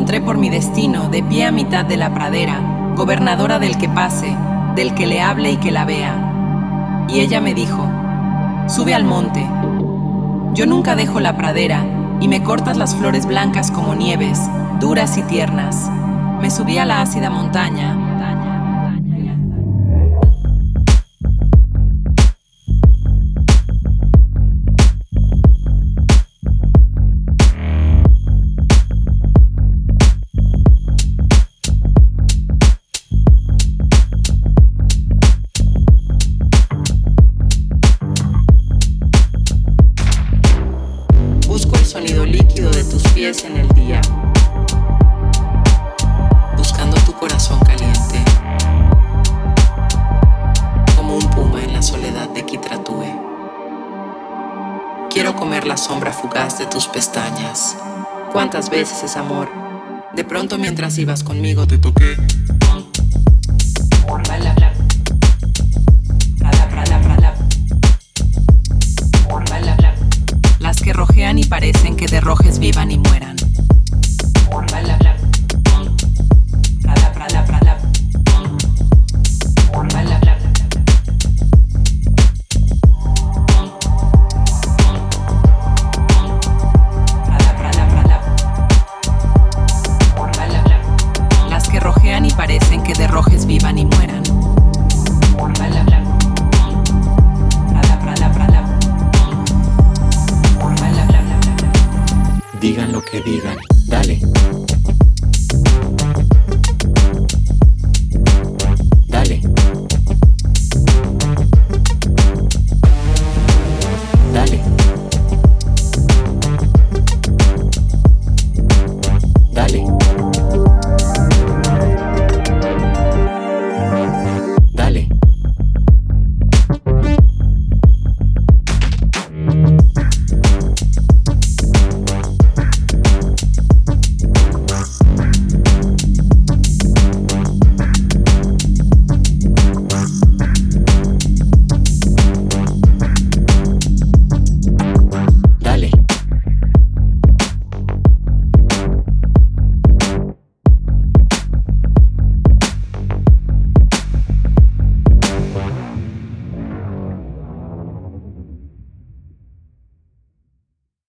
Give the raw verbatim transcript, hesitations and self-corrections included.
encontré por mi destino, de pie a mitad de la pradera, gobernadora del que pase, del que le hable y que la vea. Y ella me dijo: sube al monte. Yo nunca dejo la pradera, y me cortas las flores blancas como nieves, duras y tiernas. Me subí a la ácida montaña. Busco el sonido líquido de tus pies en el día, buscando tu corazón caliente, como un puma en la soledad de Kitratue. Quiero comer la sombra fugaz de tus pestañas. ¿Cuántas veces es amor? De pronto mientras ibas conmigo te toqué. Bala, bla. Bala, bala, bala. Bala, bla. Las que rojean y parecen que de rojes vivan y mueran. Bala, bla. Bala, bala, bala. Bala, bla. Las que rojean y parecen que de rojes vivan y mueran. Bala, bla. Bala, bala, bala. Digan lo que digan, dale.